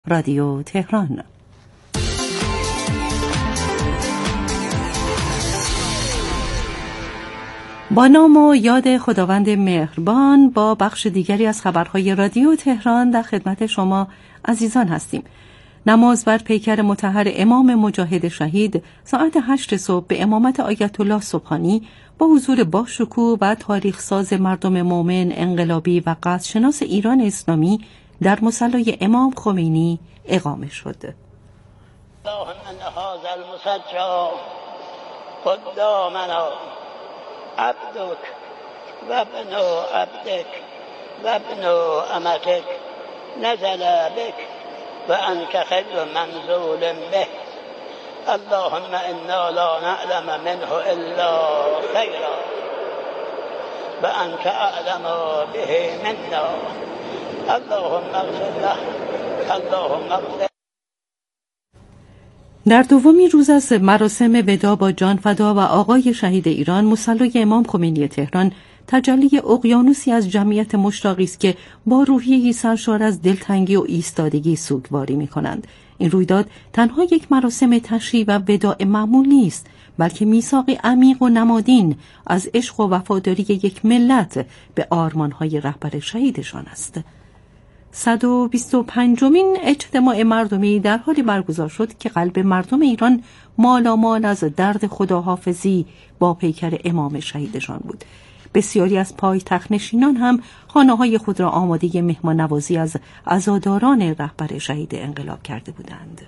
رادیو تهران. با نام و یاد خداوند مهربان با بخش دیگری از خبرهای رادیو تهران در خدمت شما عزیزان هستیم. نماز بر پیکر مطهر امام مجاهد شهید ساعت 8 صبح به امامت آیت الله سبحانی با حضور باشکوه و تاریخ ساز مردم مومن، انقلابی و قدرشناس ایران اسلامی در مصلی امام خمینی اقامه شد. اللهم ان هذا المسجى قدامنا عبدك وابن عبدك وابن امتك نزل بك وانت خير منزول به اللهم انا لا نعلم منه الا خيرا وانت اعلم به منا اللهم اغفر له اللهم اغفر. در دومین روز از مراسم ودا با جان فدا و آقای شهید ایران، مصلی امام خمینی تهران تجلی اقیانوسی از جمعیت مشتاقی است که با روحیه‌ای سرشار از دلتنگی و ایستادگی سوگواری می‌کنند. این رویداد تنها یک مراسم تشییع و وداع معمول نیست، بلکه میثاقی عمیق و نمادین از عشق و وفاداری یک ملت به آرمان‌های رهبر شهیدشان است. 125مین اجتماع مردمی در حالی برگزار شد که قلب مردم ایران مالامال از درد خداحافظی با پیکر امام شهیدشان بود. بسیاری از پایتخت نشینان هم خانه‌های خود را آماده مهمان نوازی از عزاداران رهبر شهید انقلاب کرده بودند.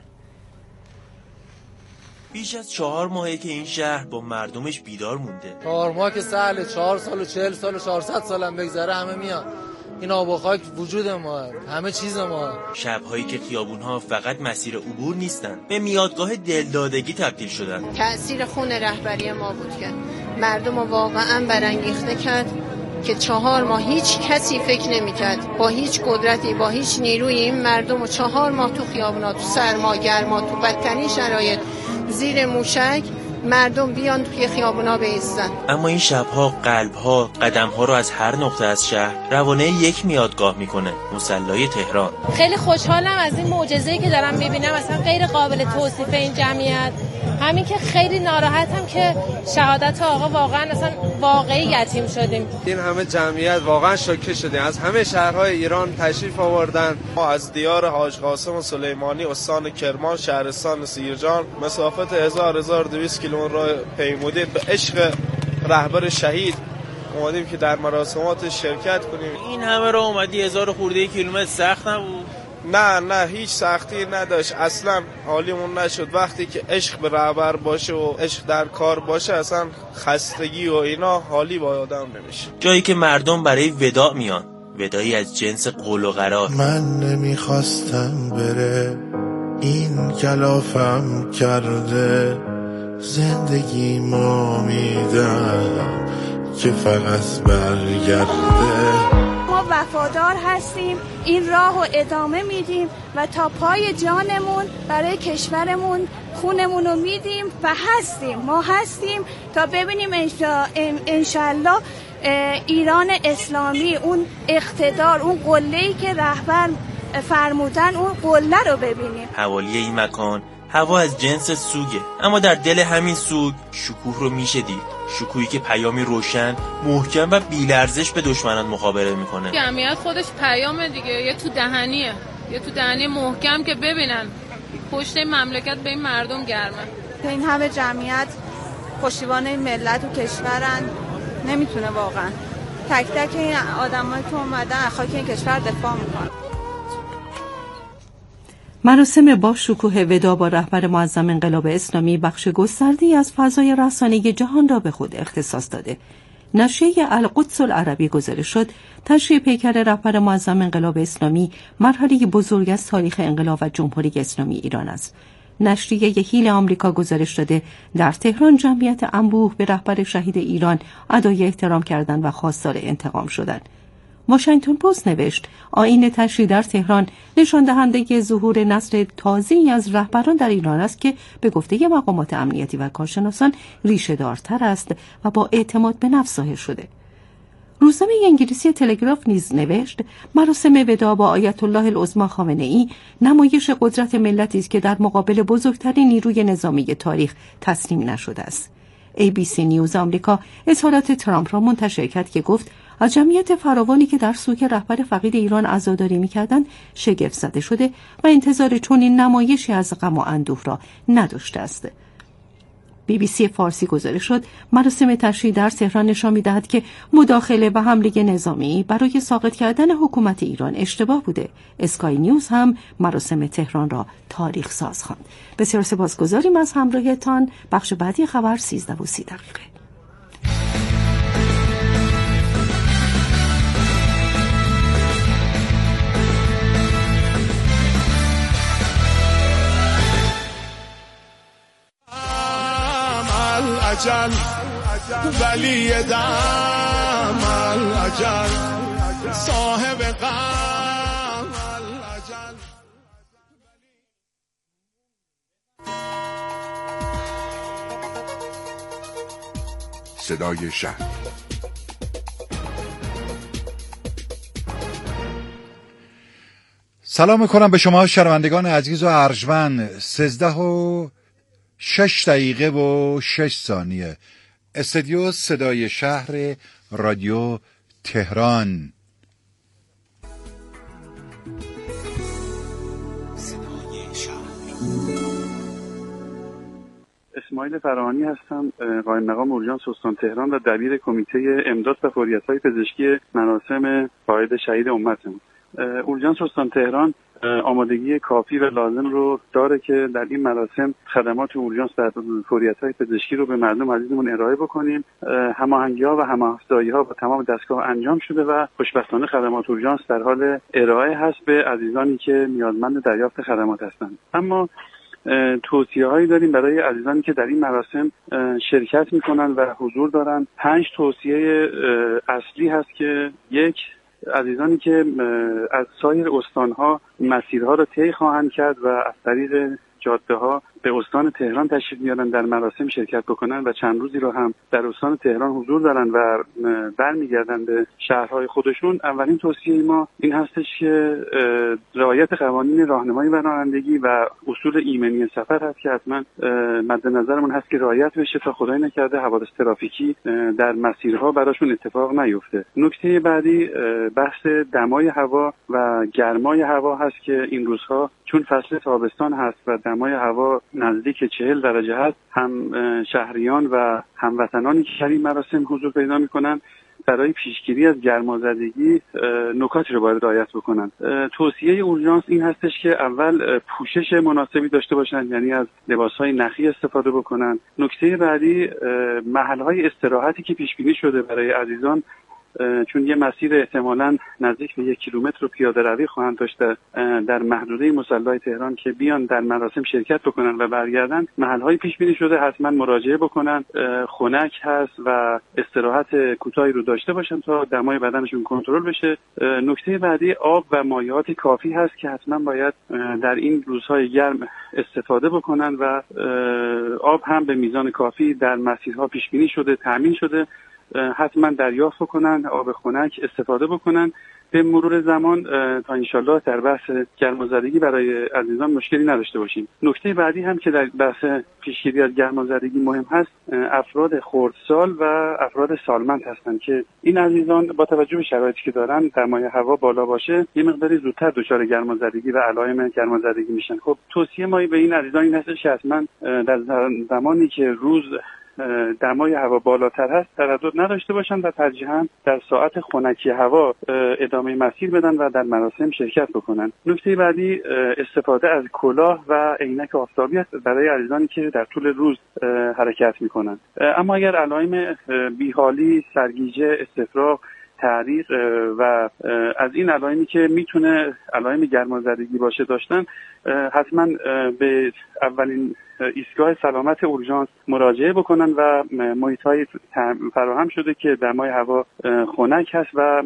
بیش از 4 ماهه که این شهر با مردمش بیدار مونده. 4 ماه که سهله، 4 سال و 40 سال و 400 سال هم بگذره همه میان. این آب و خاک وجود ما، همه چیز ما. شب‌هایی که خیابون‌ها فقط مسیر عبور نیستن، به میادگاه دلدادگی تبدیل شدن. تأثیر خون رهبری ما بود که مردم رو واقعا برانگیخته کرد که 4 ماه هیچ کسی فکر نمی‌کرد با هیچ قدرتی، با هیچ نیرویی این مردم رو 4 ماه تو خیابونا، تو سرما، گرما، تو بدترین شرایط زیر موشک مردم بیان توی خیابونا بایستن. اما این شب‌ها قلب‌ها، قدم‌ها رو از هر نقطه از شهر روانه یک میادگاه میکنه، مصلی تهران. خیلی خوشحالم از این معجزه‌ای که دارم میبینم، اصلا غیر قابل توصیف این جمعیت. همین که خیلی ناراحتم که شهادت آقا واقعا اصلا واقعی یتیم شدیم. این همه جمعیت واقعا شوکه شدیم. از همه شهرهای ایران تشریف آوردن. ما از دیار حاج قاسم و سلیمانی، استان کرمان، شهرستان سیرجان مسافت 1200 کیلومتر راه پیمودیم به عشق رهبر شهید. اومدیم که در مراسمات شرکت کنیم. این همه راه اومدی 1000 خورده کیلومتر سخت نبود؟ نه هیچ سختی نداشت، اصلا حالیمون نشد. وقتی که عشق به رهبر باشه و عشق در کار باشه اصلا خستگی و اینا حالی با آدم نمیشه. جایی که مردم برای وداع میان، ودایی از جنس قول و قرار. من نمیخواستم بره، این کلافم کرده، زندگی ما میدم که فقط برگرده. ما وفادار هستیم، این راه رو ادامه میدیم و تا پای جانمون برای کشورمون خونمون رو میدیم و ما هستیم تا ببینیم انشالله ایران اسلامی، اون اقتدار، اون قله‌ای که رهبر فرمودن، اون قله رو ببینیم. حوالی این مکان هوا از جنس سوگه، اما در دل همین سوگ شکوه رو میشه دید. شکوهی که پیامی روشن، محکم و بی‌لرزش به دشمنان مخابره میکنه. جمعیت خودش پیامه دیگه، یه تو دهنی محکم که ببینن پشت مملکت به این مردم گرمه. این همه جمعیت پشتیبان این ملت و کشورن، نمیتونه واقعا تک تک این آدمایی که اومدن خاک این کشور دفاع میکنن. مراسم با شکوه ودا با رهبر معظم انقلاب اسلامی بخش گسترده‌ای از فضای رسانه‌ای جهان را به خود اختصاص داده. نشریه القدس العربی گزارش شد تشییع پیکر رهبر معظم انقلاب اسلامی مرحله بزرگ از تاریخ انقلاب و جمهوری اسلامی ایران است. نشریه هیل آمریکا گزارش داده در تهران جمعیت انبوه به رهبر شهید ایران ادای احترام کردند و خواستار انتقام شدند. واشنگتن پست نوشت آیین تشییع در تهران نشان دهنده ظهور نسل تازه‌ای از رهبران در ایران است که به گفته مقامات امنیتی و کارشناسان ریشه دارتر است و با اعتماد به نفس ظاهر شده. روزنامه انگلیسی تلگراف نیز نوشت مراسم وداع با آیت الله العظمی خامنه‌ای نمایش قدرت ملتی است که در مقابل بزرگترین نیروی نظامی تاریخ تسلیم نشده است. ABC نیوز آمریکا اظهارات ترامپ را منتشر کرد که گفت از جمعیت فراوانی که در سوگ رهبر فقید ایران عزاداری می‌کردند شگفت زده شده و انتظار چنین نمایشی از غم و اندوه را نداشته است. BBC فارسی گزارش شد مراسم تشییع در تهران نشان می‌دهد که مداخله و حمله نظامی برای ساقط کردن حکومت ایران اشتباه بوده. اسکای نیوز هم مراسم تهران را تاریخ ساز خواند. بسیار سپاسگزاریم از همراهیتان. بخش بعدی خبر 13:30. العجل ولی دم العجل صاحب غم العجل. صدای شهر. سلام میکنم به شما شنوندگان عزیز و ارجمند. 13:06 استودیو صدای شهر رادیو تهران. اسماعیل فراهانی هستم، قائم مقام اورژانس استان تهران و دبیر کمیته امداد و فوریت‌های پزشکی مراسم قائد شهید امتمون. اورژانس استان تهران آمادگی کافی و لازم رو داره که در این مراسم خدمات اورژانس در فوریت‌های پزشکی رو به مردم عزیزمون ارائه بکنیم. هماهنگی‌ها و هم‌افزایی‌ها با تمام دستگاه انجام شده و خوشبختانه خدمات اورژانس در حال ارائه هست به عزیزانی که نیازمند دریافت خدمات هستند. اما توصیه‌هایی داریم برای عزیزانی که در این مراسم شرکت می‌کنن و حضور دارن. 5 توصیه اصلی هست که یک، عزیزانی که از سایر استان‌ها مسیرها را طی خواهند کرد و از طریق جاده‌ها به استان تهران تشریف میارن در مراسم شرکت بکنن و چند روزی رو هم در استان تهران حضور دارن و برمیگردن به شهرهای خودشون. اولین توصیه ما این هستش که رعایت قوانین راهنمایی و رانندگی و اصول ایمنی سفر هست که حتما مد نظرمون هست که رعایت بشه تا خدای نکرده حوادث ترافیکی در مسیرها براشون اتفاق نیفته. نکته بعدی بحث دمای هوا و گرمای هوا هست که این روزها چون فصل تابستان هست و دمای هوا نزدیک 40 درجه هست، هم شهریان و هموطنانی که در این مراسم حضور پیدا میکنن برای پیشگیری از گرمازدگی نکاتی رو باید رعایت بکنن. توصیه اورژانس این هستش که اول پوشش مناسبی داشته باشن، یعنی از لباسهای نخی استفاده بکنن. نکته بعدی محلهای استراحتی که پیش بینی شده برای عزیزان، چون یه مسیر احتمالاً نزدیک به 1 کیلومتر رو پیاده روی خواهند داشت در محدوده مصلی تهران که بیان در مراسم شرکت بکنن و برگردن، محل‌های پیش بینی شده حتما مراجعه بکنن. خنک هست و استراحت کوتاهی رو داشته باشن تا دمای بدنشون کنترل بشه. نکته بعدی آب و مایعات کافی هست که حتما باید در این روزهای گرم استفاده بکنن و آب هم به میزان کافی در مسیرها پیش بینی شده، تامین شده، حتما دریافت بکنن، آب خنک استفاده بکنن. به مرور زمان تا انشالله در بحث گرمازدگی برای عزیزان مشکلی نداشته باشیم. نکته بعدی هم که در بحث پیشگیری از گرمازدگی مهم هست، افراد خردسال و افراد سالمند هستند که این عزیزان با توجه به شرایطی که دارن دمای هوا بالا باشه یه مقداری زودتر دچار گرمازدگی و علائم گرمازدگی میشن. خب توصیه ما به این عزیزان این هست که حتما در زمانی که روز دمای هوا بالاتر هست تردد نداشته باشن و ترجیحاً در ساعت خنکی هوا ادامه مسیر بدن و در مراسم شرکت بکنن. نکته بعدی استفاده از کلاه و عینک آفتابی است برای عزیزانی که در طول روز حرکت میکنن. اما اگر علائم بیحالی، سرگیجه، استفراغ، تعریق و از این علائمی که میتونه علائم گرمازدگی باشه داشتن، حتما به اولین ایستگاه سلامت اورژانس مراجعه بکنن و محیط‌های فراهم شده که دمای هوا خنک هست و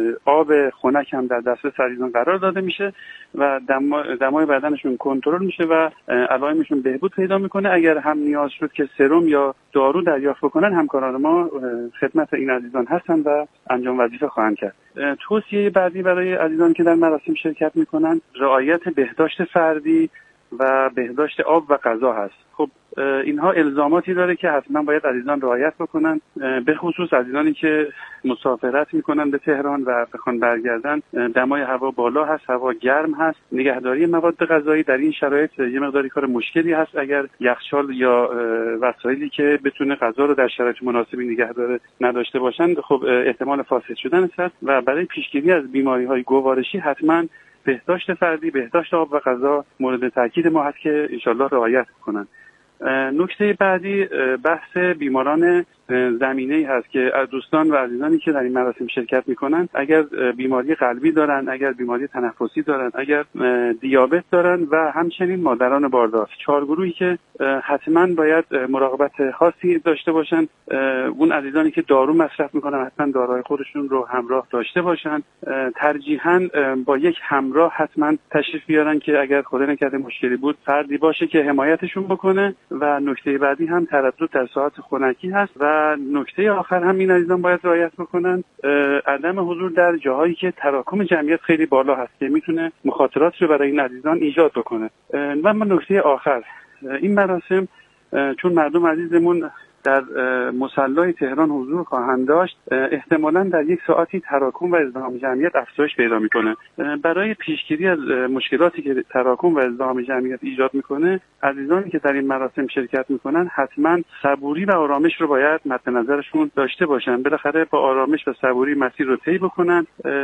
آب خنک هم در دسترس عزیزان قرار داده میشه و دمای بدنشون کنترل میشه و علائمشون بهبود پیدا میکنه. اگر هم نیاز شد که سرم یا دارو دریافت بکنن، همکاران ما خدمت این عزیزان هستن و انجام انجام وظیفه خواهند کرد. توصیه بعدی برای عزیزان که در مراسم شرکت میکنن رعایت بهداشت فردی و بهداشت آب و غذا هست. خب اینها الزاماتی داره که حتما باید عزیزان رعایت بکنن، به خصوص عزیزانی که مسافرت میکنن به تهران و بخوان برگردن. دمای هوا بالا هست، هوا گرم هست، نگهداری مواد غذایی در این شرایط یه مقداری کار مشکلی هست. اگر یخچال یا وسایلی که بتونه غذا رو در شرایط مناسبی نگه داره نداشته باشن، خب احتمال فاسد شدن هست و برای پیشگیری از بیماری‌های گوارشی حتما بهداشت فردی، بهداشت آب و غذا مورد تاکید ما هست که انشالله رعایت کنن. نکته بعدی بحث بیماران زمینه‌ای هست که دوستان و عزیزانی که در این مراسم شرکت میکنن اگر بیماری قلبی دارن، اگر بیماری تنفسی دارن، اگر دیابت دارن و همچنین مادران باردار، 4 گروهی که حتما باید مراقبت خاصی داشته باشن. اون عزیزانی که دارو مصرف میکنن حتما داروهای خودشون رو همراه داشته باشن. ترجیحاً با یک همراه حتما تشریف بیارن که اگر خدا نکرده مشکلی بود فردی باشه که حمایتشون بکنه. و نکته بعدی هم تردد در ساعات خنکی هست و نکته آخر هم این عزیزان باید رعایت بکنن عدم حضور در جاهایی که تراکم جمعیت خیلی بالا هست که میتونه مخاطرات رو برای این عزیزان ایجاد بکنه. و اما نکته آخر، این مراسم چون مردم عزیزمون در مصلی تهران حضور خواهند داشت، احتمالاً در 1 ساعتی تراکم و ازدحام جمعیت افزایش پیدا میکنه. برای پیشگیری از مشکلاتی که تراکم و ازدحام جمعیت ایجاد میکنه، عزیزانی که در این مراسم شرکت میکنن حتما صبوری و آرامش رو باید مد نظرشون داشته باشن. بالاخره با آرامش و صبوری مسیر رو طی بکنن.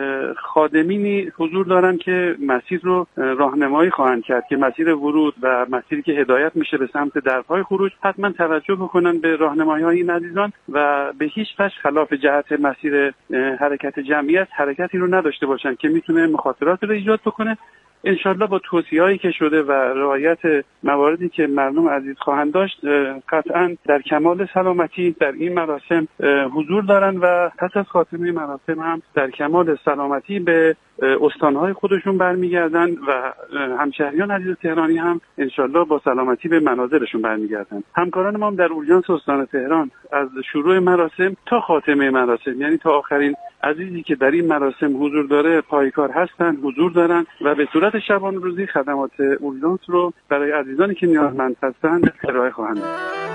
خادمینی حضور دارن که مسیر رو راهنمایی خواهند کرد که مسیر ورود و مسیری که هدایت میشه به سمت درهای خروج حتما توجه بکنن به راهنمایی‌های این عزیزان و به هیچ وجه خلاف جهت مسیر حرکت جمعیت حرکتی رو نداشته باشن که میتونه مخاطرات رو ایجاد بکنه. انشالله با توصیه‌هایی که شده و رعایت مواردی که مردم عزیز خواهند داشت قطعاً در کمال سلامتی در این مراسم حضور دارن و پس از خاتمه مراسم هم در کمال سلامتی به استانهای خودشون برمیگردن و همشهریان عزیز تهرانی هم انشالله با سلامتی به منازلشون برمیگردن. همکاران ما هم در اورژانس استان تهران از شروع مراسم تا خاتمه مراسم، یعنی تا آخرین عزیزی که در این مراسم حضور داره پایکار هستن، حضور دارن و به صورت شبانه روزی خدمات اورژانس رو برای عزیزانی که نیازمند هستن ارائه خواهند داد.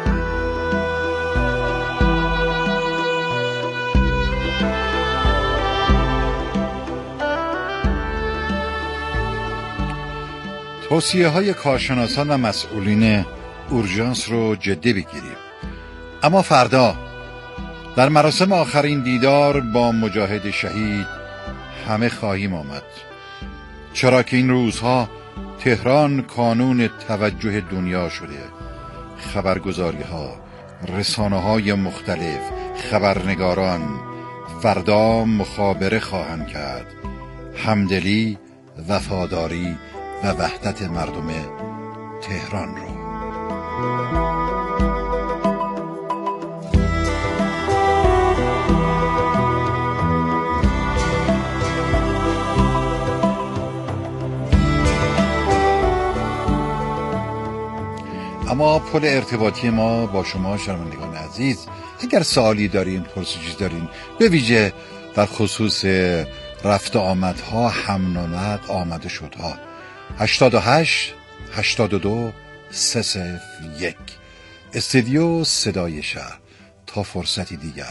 توصیه‌های کارشناسان و مسئولین اورژانس رو جدی بگیریم. اما فردا در مراسم آخرین دیدار با مجاهد شهید همه خواهیم آمد، چرا که این روزها تهران کانون توجه دنیا شده. خبرگزاری‌ها، رسانه‌های مختلف، خبرنگاران فردا مخابره خواهند کرد. همدلی، وفاداری و وحدت مردم تهران رو. اما پل ارتباطی ما با شما شنوندگان عزیز، اگر سوالی دارین، پرسشی دارین، به ویژه در خصوص رفت آمدها، حمل و نقل، آمد شدها، 88 82 301 استودیو صدای شهر. تا فرصتی دیگر.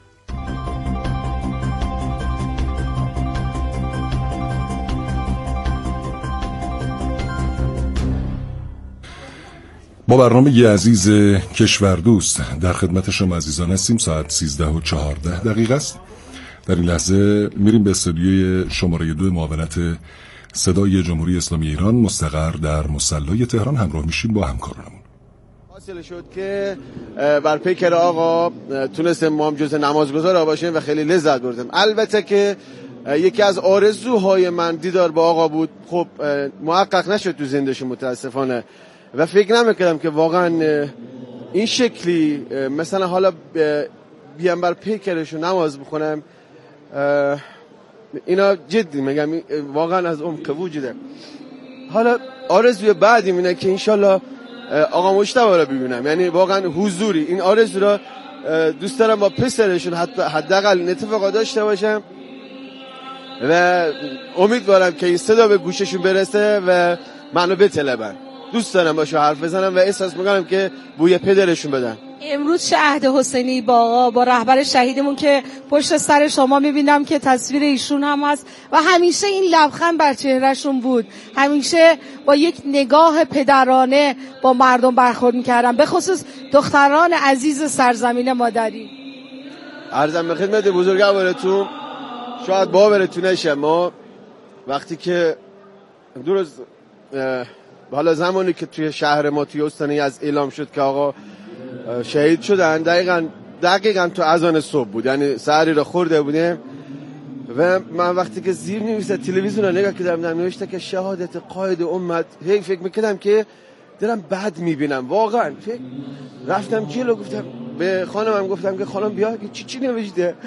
با برنامه عزیز کشور دوست در خدمت شما عزیزان هستیم. ساعت 13:14 است. در این لحظه میریم به استودیوی شماره 2 معاونت صدای جمهوری اسلامی ایران مستقر در مصلی تهران. همراه میشیم با همکارانمون. حاصل شد که بر پیکر آقا تونستیم ما هم جزء نمازگزار باشیم و خیلی لذت بردیم. البته که یکی از آرزوهای من دیدار با آقا بود، خب محقق نشد تو زندگی متاسفانه و فکر نمیکردم که واقعا این شکلی مثلا حالا بیام بر پیکرشو نماز بخونم. اینا جدی میگم، واقعا از عمق وجوده. حالا آرزوی بعدی اینه که انشالله آقا مجتبی رو ببینم، یعنی واقعا حضوری این آرزو رو دوست دارم با پسرشون حداقل این اتفاقا داشته باشم و امیدوارم که این صدا به گوششون برسه و منو بطلبن. دوست دارم باشو حرف بزنم و احساس میکنم که بوی پدرشون بدن. امروز چه عهد حسینی با رهبر شهیدمون که پشت سر شما میبینم که تصویر ایشون هم هست و همیشه این لبخند بر چهرهشون بود، همیشه با یک نگاه پدرانه با مردم برخورد میکردن، به خصوص دختران عزیز سرزمین مادری. عرضم به خدمت بزرگوارتون، شاید باورتون نشه، ما وقتی که درست حالا زمانی که توی شهر ما توی استان یزد اعلام شد که آقا شهید شدن، دقیقاً تو اذان صبح بود، یعنی سحری رو خورده بودیم و من وقتی که زیر نویسه تلویزیون رو نگاه کردم نوشته که شهادت قائد امت، هی فکر میکردم که دارم بد میبینم واقعا. رفتم جلو گفتم به خانمم، گفتم که خانم بیا چی نوشته.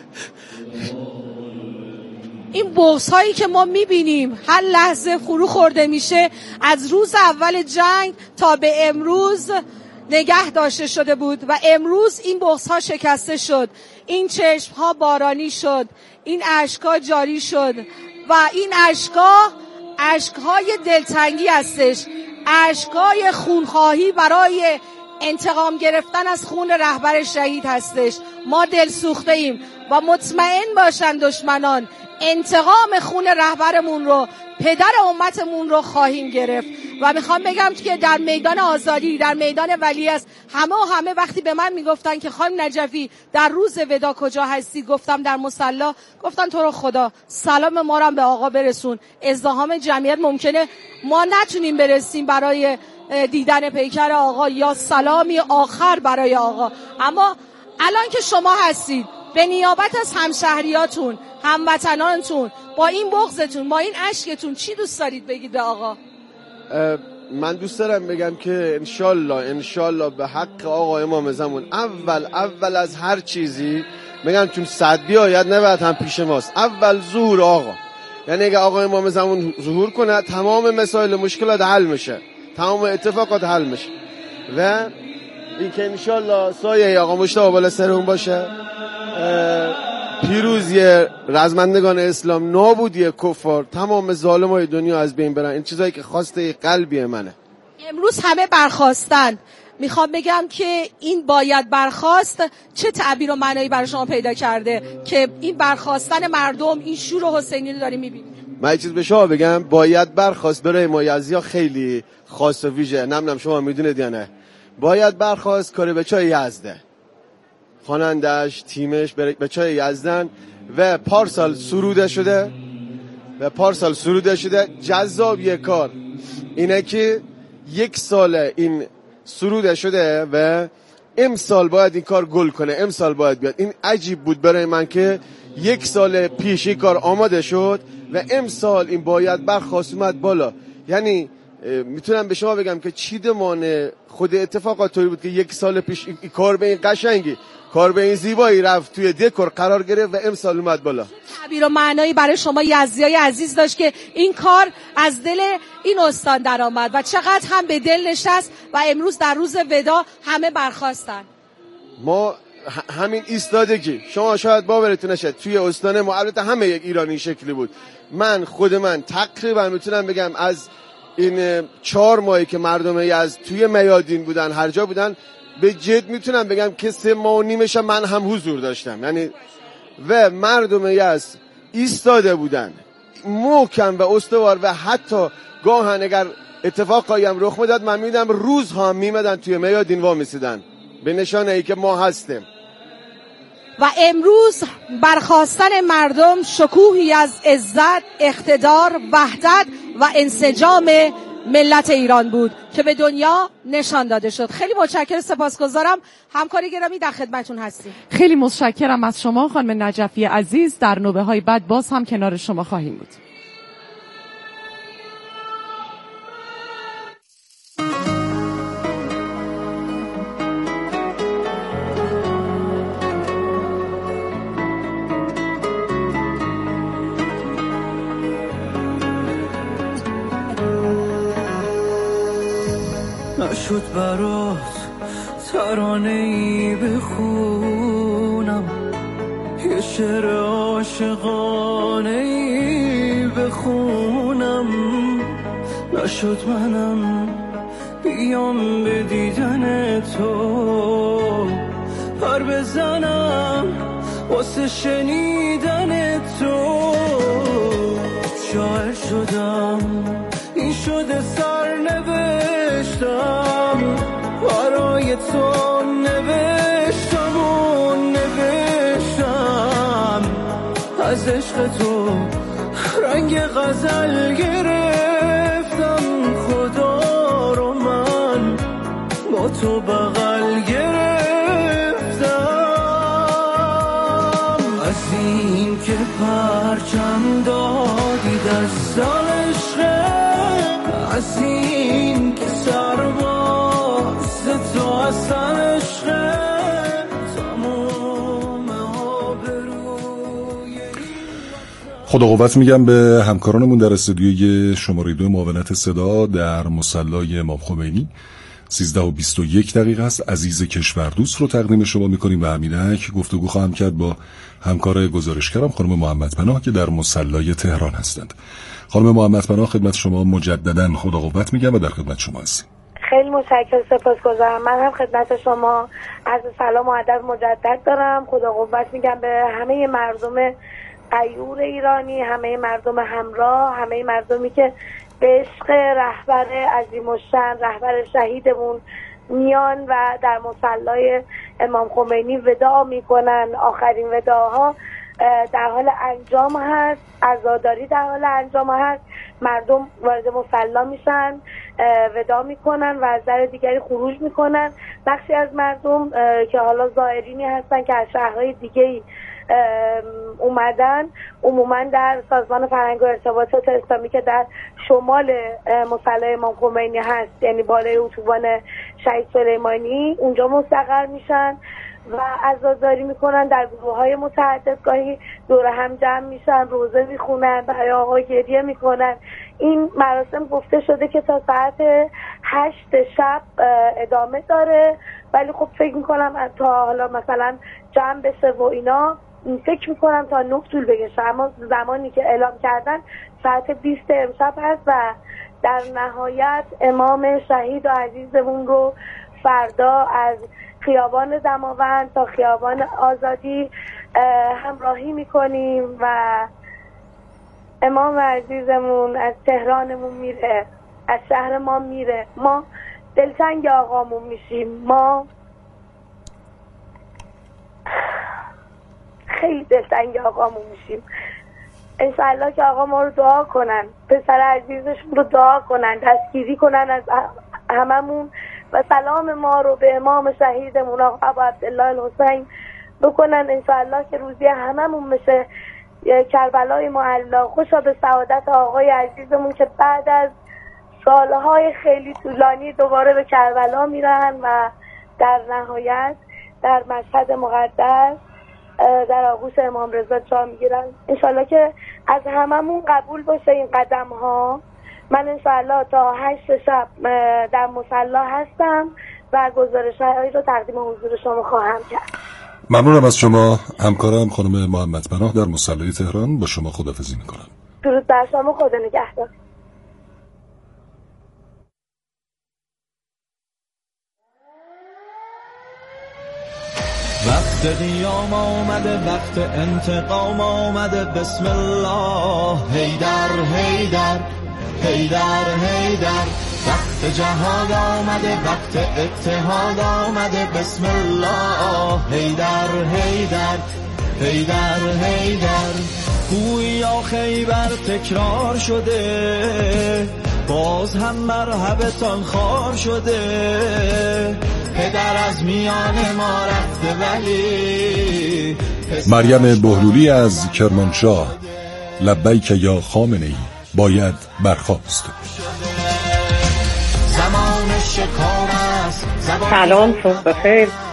این بغض هایی که ما میبینیم هر لحظه فرو خورده میشه، از روز اول جنگ تا به امروز نگه داشته شده بود و امروز این بغض ها شکسته شد، این چشم ها بارانی شد، این اشک‌ها جاری شد و این اشک‌های دلتنگی هستش، اشک‌های خونخواهی برای انتقام گرفتن از خون رهبر شهید هستش. ما دل سوخته ایم و مطمئن باشن دشمنان انتقام خون رهبرمون رو، پدر امتمون رو خواهیم گرفت. و میخوام بگم که در میدان آزادی، در میدان ولیعصر، همه وقتی به من میگفتن که خانم نجفی در روز ودا کجا هستی، گفتم در مصلی، گفتن تو رو خدا سلام ما رو به آقا برسون. ازدحام جمعیت ممکنه ما نتونیم برسیم برای دیدن پیکر آقا یا سلامی آخر برای آقا، اما الان که شما هستید به نیابت از همشهریاتون، هموطنانتون، با این بغضتون، با این اشکتون چی دوست دارید بگید به آقا؟ من دوست دارم بگم که انشالله به حق آقا امام زمان اول از هر چیزی بگم چون صد بیاید نباید هم پیش ماست، اول ظهور آقا. یعنی اگه آقا امام زمان ظهور کنه تمام مسائل مشکلات حل میشه، تمام اتفاقات حل میشه و این که انشالله سایه آقا مجتبی بالا سرمون باشه، پیروزی رزمندگان اسلام، نابودی کفار، تمام ظالمای دنیا از بین برن. این چیزایی که خواسته قلبی منه. امروز همه برخواستن، میخوام بگم که این باید برخواست چه تعبیر و معنایی برای شما پیدا کرده که این برخواستن مردم، این شور حسینی رو داریم میبینیم؟ من یه چیز به شما بگم، باید برخواست برای ما یزدی‌ها خیلی خاص و ویژه، نمیدونم شما میدونید یا نه. باید برخواست کار بچه‌های یزده، خواننده‌اش، تیمش، بچه‌های یزدن و پارسال سروده شده. جذابیه کار اینه که یک سال این سروده شده و امسال باید این کار گل کنه، امسال باید بیاد. این عجیب بود برای من که یک سال پیش این کار آماده شد و امسال این باید برخواست اومد بالا. یعنی میتونم به شما بگم که چیدمان خود اتفاقات طوری بود که یک سال پیش این کار به این قشنگی، کار به این زیبایی رفت توی دکور قرار گرفت و امسال اومد بالا. تعبیر و معنایی برای شما یزدیای عزیز داشت که این کار از دل این استان در آمد و چقدر هم به دل نشست و امروز در روز ودا همه برخواستن. ما همین ایستادگی، شما شاید باورتون نشه، توی استان ما، البته همه یک ایرانی شکلی بود. خود من تقریبا میتونم بگم از این 4 ماهی که مردم یزد توی میادین بودن، هر جا بودن، به جد میتونم بگم که 3 ماه و نیمش من هم حضور داشتم. یعنی و مردم یزد ایستاده بودن محکم و استوار و حتی گاهن اگر اتفاقایی هم رخ میداد من میدم روزها میمدن توی میادین وامیسیدن به نشانه ای که ما هستیم. و امروز برخاستن مردم شکوهی از عزت، اقتدار، وحدت و انسجام ملت ایران بود که به دنیا نشان داده شد. خیلی متشکرم، سپاسگزارم. همکاری گرامی در خدمتتون هستیم. خیلی متشکرم از شما خانم نجفی عزیز. در نوبه‌های بعد باز هم کنار شما خواهیم بود. نشد برات ترانه‌ای بخونم، یه شعر عاشقانه‌ای بخونم، نشد منم بیام به دیدن تو، پر بزنم واسه شنیدن تو. شاعر شدم، این شده سرنوشتم، برای تو نوشتم و نوشتم، از عشق تو رنگ غزل گرفتم، خدا رو من با تو بغل گرفتم. از این که پرچم دادی دستم عشقه، از این که سرباز تو هستم عشقه، تمام آبروی. خدا قوت میگم به همکارانمون در استودیوی شماره 2 معاونت صدا در مصلی امام خمینی. 13:21 است. عزیز کشوردوست رو تقدیم شما میکنیم و همینک گفتگو خواهم کرد با همکار گزارشگرم خانم محمد پناه که در مصلی تهران هستند. خانم محمد پناه، خدمت شما مجدداً خدا قوت میگم و در خدمت شما هستیم. خیلی متشکرم، سپاسگزارم. من هم خدمت شما عرض سلام و ادب مجدد دارم. خدا قوت میگم به همه مردم غیور ایرانی، همه مردم همراه، همه مردمی که به عشق رهبر عظیم الشأن، رهبر شهیدمون میان و در مصلی امام خمینی وداع میکنن. آخرین وداعها در حال انجام هست، عزاداری در حال انجام هست، مردم وارد مصلی میشن، وداع میکنن و از در دیگری خروج میکنن. بخشی از مردم که حالا زائرینی هستن که از شهرهای دیگه‌ای اومدن، عموما در سازمان فرهنگ و ارتباطات اسلامی که در شمال مصلی امام خمینی هست، یعنی بالای اتوبان شهید سلیمانی، اونجا مستقر میشن و عزاداری میکنن. در گروه‌های متعدد گاهی دور هم جمع میشن، روزه میخونن، برای آقا گریه میکنن. این مراسم گفته شده که تا ساعت 8 شب ادامه داره، ولی خب فکر میکنم تا حالا مثلا جمع بشه و اینا، فکر میکنم تا 9 طول بکشه، اما زمانی که اعلام کردن ساعت 20 امشب هست و در نهایت امام شهید و عزیزمون رو فردا از خیابان دماوند تا خیابان آزادی همراهی میکنیم و امام عزیزمون از تهرانمون میره، از شهر ما میره. ما دلتنگ آقامون میشیم، ما خیلی دلتنگ آقامون میشیم. انشاءالله که آقا ما رو دعا کنن، پسر عزیزشون رو دعا کنن، دستگیری کنن از هممون و سلام ما رو به امام شهیدمون آقا ابو عبدالله الحسین بکنن. انشاءالله که روزی هممون بشه کربلای معلا. خوشا به سعادت آقای عزیزمون که بعد از سالهای خیلی طولانی دوباره به کربلا میرن و در نهایت در مشهد مقدس در آغوش امام رضا جا میگیرن. انشالله که از هممون قبول باشه این قدم ها. من انشالله تا 8 شب در مصلی هستم و گزارش هایی رو تقدیم حضور شما خواهم کرد. ممنونم از شما همکارم خانم محمد پناه در مصلی تهران. با شما خداحافظی میکنم. درود بر شما، خدا نگهدار. وقت قیام آمده، وقت انتقام آمده، بسم الله. حیدر حیدر حیدر حیدر. وقت جهاد آمده، وقت اتحاد آمده، بسم الله. حیدر حیدر حیدر حیدر. گویا خیبر تکرار شده، باز هم مرحبتان خوار شده. پدر از میان ما رفته ولی مریم بهلولی از کرمانشاه. لبیک یا خامنه‌ای، باید برخاست. سلام، صبح بخیر.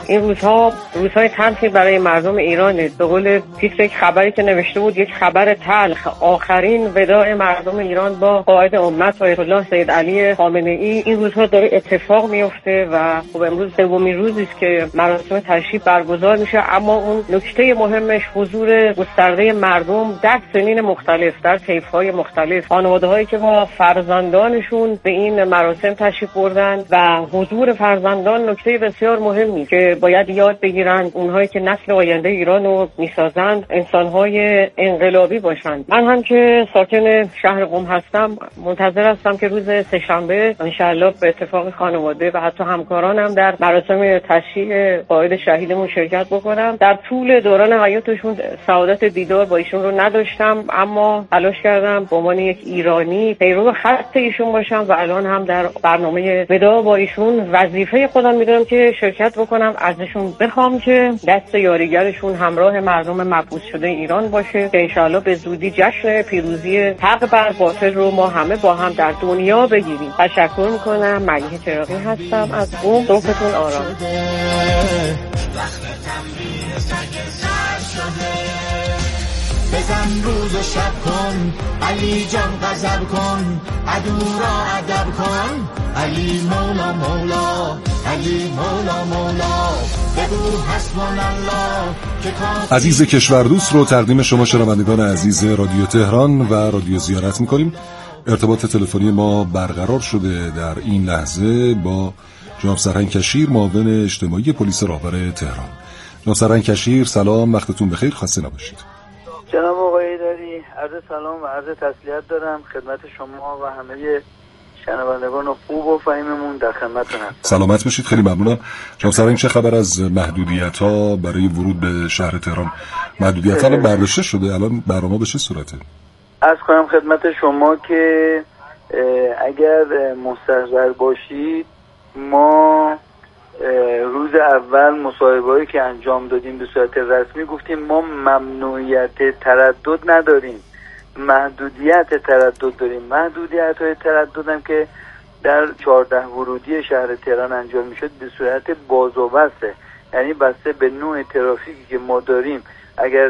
این روزهای تلخی برای مردم ایرانه. به قول تیتر یک خبری که نوشته بود، یک خبر تلخ، آخرین وداع مردم ایران با قائد امت آیت الله سید علی خامنه ای. این روزها داره اتفاق میفته و خب امروز سومین روزی است که مراسم تشییع برگزار میشه، اما اون نکته مهمش حضور گسترده مردم در سنین مختلف، در طیف‌های مختلف، خانواده‌هایی که با فرزندانشون به این مراسم تشریف بردن و حضور فرزندان نکته بسیار مهمی که باید یاد بگیرن اونهایی که نسل آینده ایران رو میسازند انسان‌های انقلابی باشند. من هم که ساکن شهر قم هستم منتظر هستم که روز سه‌شنبه انشالله به اتفاق خانواده و حتی همکارانم در مراسم تشییع قائد شهیدمون شرکت بکنم. در طول دوران حیاتشون سعادت دیدار با ایشون رو نداشتم، اما تلاش کردم به عنوان یک ایرانی پیرو خط ایشون باشم و الان هم در برنامه وداع با ایشون وظیفه خودم میدونم که شرکت بکنم، ازشون بخوام که دست یاریگرشون همراه مردم مبعوث شده ایران باشه که انشالله به زودی جشن پیروزی حق بر باطل رو ما همه با هم در دنیا بگیریم. تشکر میکنم. ملیحه چراغی هستم از قم. صبحتون آرام. بزن روز و شب کن علی جان غضب کن، عدو را ادب کن، علی مولا مولا، علی مولا مولا، بگو حسبنا الله که عزیز کشوردوست رو تقدیم شما شنوندگان عزیز رادیو تهران و رادیو زیارت می‌کنیم. ارتباط تلفنی ما برقرار شده در این لحظه با جناب سرهنگ کشیر، معاون اجتماعی پلیس راهبر تهران. جناب سرهنگ کشیر سلام، وقتتون بخیر، خسته نباشید. جناب آقای داری، عرض سلام و عرض تسلیت دارم خدمت شما و همه شنوندگان خوب و فهیممون در خدمتتون هستم. سلامت باشید، خیلی ممنونم. جناب سرهنگ چه خبر از محدودیت‌ها برای ورود به شهر تهران؟ محدودیت‌ها الان برداشته شده، الان برنامه به چه صورته؟ عرض کنم خدمت شما که اگر مستحضر باشید ما روز اول مصاحبه‌ای که انجام دادیم به صورت رسمی گفتیم ما ممنوعیت تردد نداریم، محدودیت تردد داریم. محدودیت‌های تردد هم که در 14 ورودی شهر تهران انجام میشد به صورت باز و بسته، یعنی بسته به نوع ترافیکی که ما داریم. اگر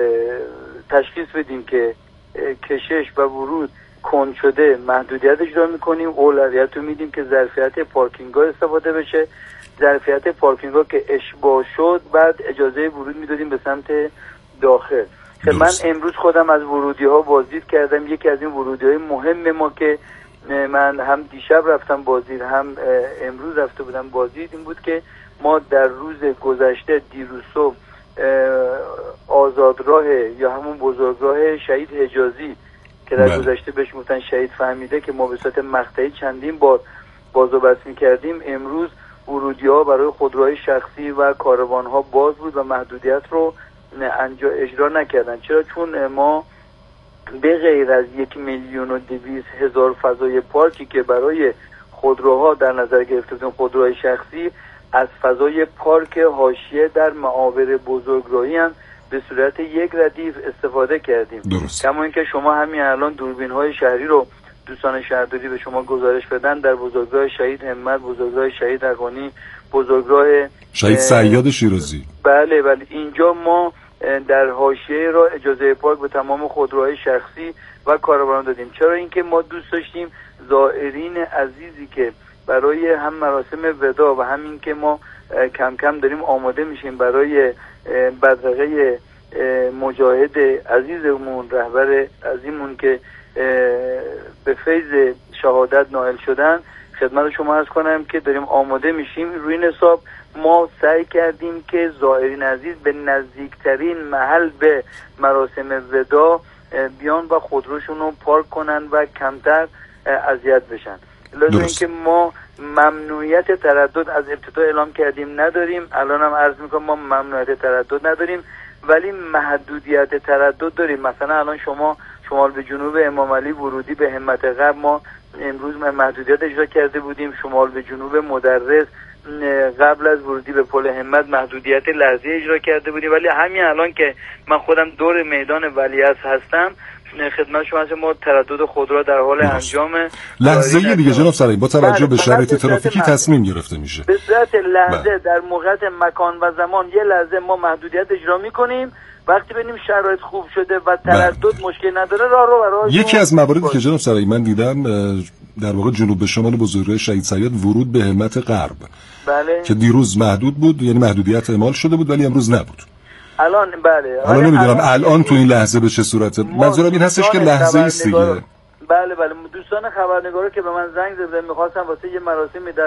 تشخیص بدیم که کشش و ورود کند شده محدودیت اجرا میکنیم، اولویت رو میدیم که ظرفیت پارکینگ‌ها استفاده بشه. ظرفیت پارکینگ‌ها که اشباع شد بعد اجازه ورود میدادیم به سمت داخل. من امروز خودم از ورودی‌ها بازدید کردم. یکی از این ورودی‌های مهم ما که من هم دیشب رفتم بازدید هم امروز رفته بودم بازدید این بود که ما در روز گذشته دیروز صبح آزادراه یا همون بزرگراه شهید حجازی که در گذشته بهش گفتن شهید فهمیده که ما به صورت مقطعی چندین بار باز و بس می‌کردیم، امروز ورودی‌ها برای خودروهای شخصی و کاروان‌ها باز بود و محدودیت رو اجرا نکردن. چرا؟ چون ما به غیر از 1,200,000 فضای پارکی که برای خودروها در نظر گرفته بودیم، خودروهای شخصی، از فضای پارک حاشیه در معابر بزرگراهی هم به صورت یک ردیف استفاده کردیم. کما اینکه شما همین الان دوربین‌های شهری رو دوستان شهرداری به شما گزارش بدن در بزرگراه شهید همت، بزرگراه شهید حقانی، بزرگراه شهید صیاد شیرازی. بله اینجا ما در حاشیه را اجازه پارک به تمام خودروهای شخصی و کاروان دادیم. چرا؟ اینکه ما دوست داشتیم زائرین عزیزی که برای هم مراسم وداع و همین که ما کم کم داریم آماده میشیم برای بدرقه مجاهد عزیزمون، رهبر عزیزمون که به فیض شهادت نائل شدن، خدمت شما عرض کنم که داریم آماده میشیم. روی این حساب ما سعی کردیم که زائرین عزیز به نزدیکترین محل به مراسم وداع بیان و خودروشون رو پارک کنن و کمتر اذیت بشن. لازم اینکه ما ممنوعیت تردد از ابتدا اعلام کردیم نداریم، الان هم عرض میکنم ما ممنوعیت تردد نداریم ولی محدودیت تردد داریم. مثلا الان شما شمال به جنوب امام علی ورودی به همت غرب ما امروز محدودیت اجرا کرده بودیم، شمال به جنوب مدرس قبل از ورودی به پل همت محدودیت لحظه اجرا کرده بودیم، ولی همین الان که من خودم دور میدان ولیعصر هستم خدمت شما هستیم. ما تردد خودرو در حال انجام لحظه دیگه جناب سرایی با توجه به شرایط ترافیکی تصمیم گرفته میشه به صورت لحظه در موقعیت مکان و زمان یه لحظه ما محدودیت اجرا میکنیم. وقتی ببینیم شرایط خوب شده و تردد مشکل نداره راه رو برای یکی از مواردی که جناب سرایی من دیدم در واقع جنوب به شمال بزرگراه شهید صیاد ورود به همت غرب بله که دیروز محدود بود، یعنی محدودیت اعمال شده بود ولی امروز نبود. الان بله حالا نمیدونم الان تو این لحظه به چه صورته. منظورم این هستش که لحظه است دیگه. بله دوستان خبرنگارا که به من زنگ زدن می‌خواستم واسه یه مراسمی در